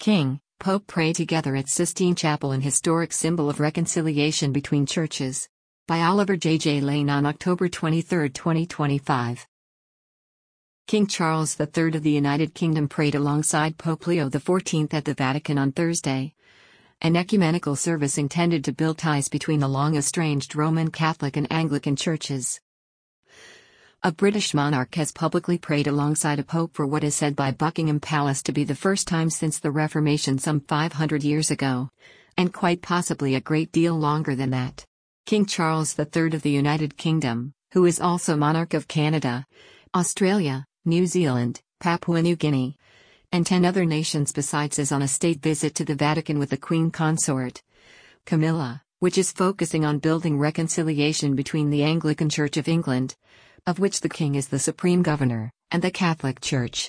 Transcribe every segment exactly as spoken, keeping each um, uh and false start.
King, Pope pray together at Sistine Chapel, an historic symbol of reconciliation between churches. By Oliver J. J. Lane on October twenty-third, twenty twenty-five. King Charles the Third of the United Kingdom prayed alongside Pope Leo the Fourteenth at the Vatican on Thursday. An ecumenical service intended to build ties between the long-estranged Roman Catholic and Anglican churches. A British monarch has publicly prayed alongside a pope for what is said by Buckingham Palace to be the first time since the Reformation some five hundred years ago, and quite possibly a great deal longer than that. King Charles the Third of the United Kingdom, who is also monarch of Canada, Australia, New Zealand, Papua New Guinea, and ten other nations besides, is on a state visit to the Vatican with the Queen Consort, Camilla, which is focusing on building reconciliation between the Anglican Church of England, of which the King is the supreme governor, and the Catholic Church.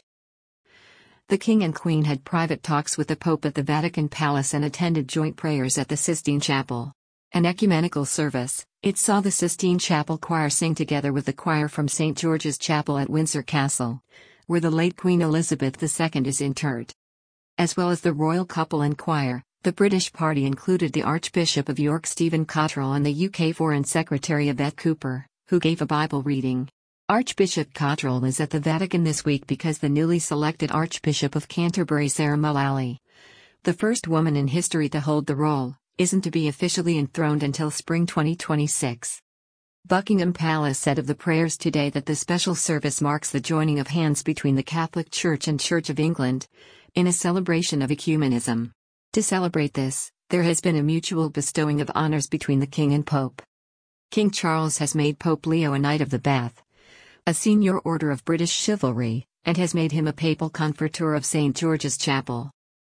The King and Queen had private talks with the Pope at the Vatican Palace and attended joint prayers at the Sistine Chapel. An ecumenical service, it saw the Sistine Chapel choir sing together with the choir from Saint George's Chapel at Windsor Castle, where the late Queen Elizabeth the Second is interred. As well as the royal couple and choir, the British party included the Archbishop of York Stephen Cottrell and the U K Foreign Secretary Yvette Cooper, who gave a Bible reading. Archbishop Cottrell is at the Vatican this week because the newly selected Archbishop of Canterbury, Sarah Mullally, the first woman in history to hold the role, isn't to be officially enthroned until spring twenty twenty-six. Buckingham Palace said of the prayers today that the special service marks the joining of hands between the Catholic Church and Church of England, in a celebration of ecumenism. To celebrate this, there has been a mutual bestowing of honors between the King and Pope. King Charles has made Pope Leo a Knight of the Bath, a senior order of British chivalry, and has made him a papal comforter of Saint George's Chapel.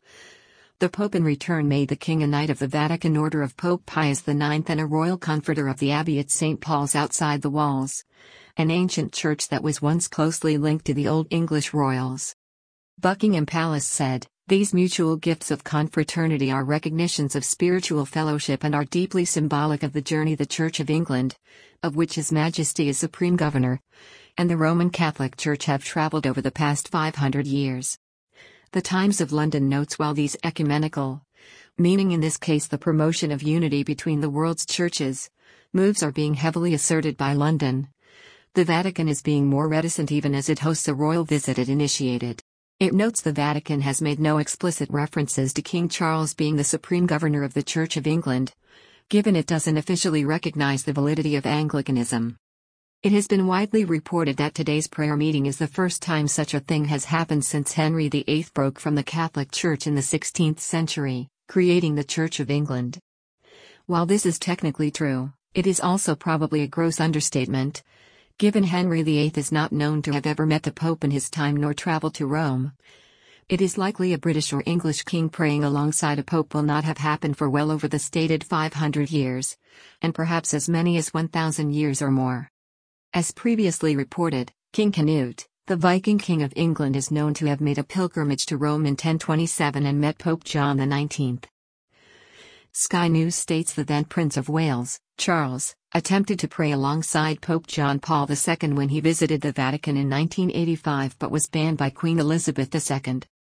The Pope in return made the King a Knight of the Vatican Order of Pope Pius the Ninth and a royal comforter of the Abbey at Saint Paul's outside the walls, an ancient church that was once closely linked to the Old English royals. Buckingham Palace said, "These mutual gifts of confraternity are recognitions of spiritual fellowship and are deeply symbolic of the journey the Church of England, of which His Majesty is Supreme Governor, and the Roman Catholic Church have traveled over the past five hundred years." The Times of London notes, while these ecumenical, meaning in this case the promotion of unity between the world's churches, moves are being heavily asserted by London, the Vatican is being more reticent even as it hosts a royal visit it initiated. It notes the Vatican has made no explicit references to King Charles being the supreme governor of the Church of England, given it doesn't officially recognize the validity of Anglicanism. It has been widely reported that today's prayer meeting is the first time such a thing has happened since Henry the Eighth broke from the Catholic Church in the sixteenth century, creating the Church of England. While this is technically true, it is also probably a gross understatement, given Henry the Eighth is not known to have ever met the Pope in his time nor traveled to Rome. It is likely a British or English king praying alongside a pope will not have happened for well over the stated five hundred years, and perhaps as many as one thousand years or more. As previously reported, King Canute, the Viking King of England, is known to have made a pilgrimage to Rome in ten twenty-seven and met Pope John the Nineteenth. Sky News states the then Prince of Wales, Charles, attempted to pray alongside Pope John Paul the Second when he visited the Vatican in nineteen eighty-five but was banned by Queen Elizabeth the Second.